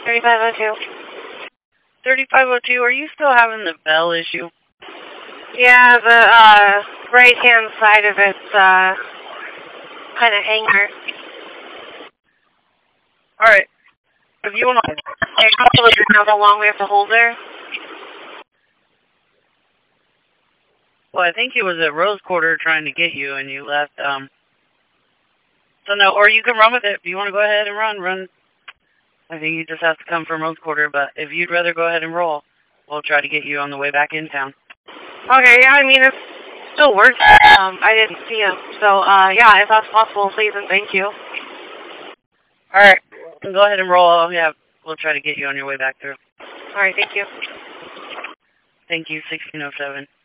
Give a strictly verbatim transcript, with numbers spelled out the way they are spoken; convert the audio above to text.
thirty-five oh two. thirty-five oh two, are you still having the bell issue? Yeah, the uh, right-hand side of it's uh, kind of hanger. Alright. If you want to... You know how long we have to hold there? Well, I think it was at Rose Quarter trying to get you, and you left, um... So no, or you can run with it. If you want to go ahead and run, run. I think you just have to come from Rose Quarter, but if you'd rather go ahead and roll, we'll try to get you on the way back in town. Okay, yeah, I mean, it still works. Um, I didn't see him. So, uh, yeah, if that's possible, please and thank you. Alright, go ahead and roll. Yeah, we'll try to get you on your way back through. Alright, thank you. Thank you, sixteen oh seven.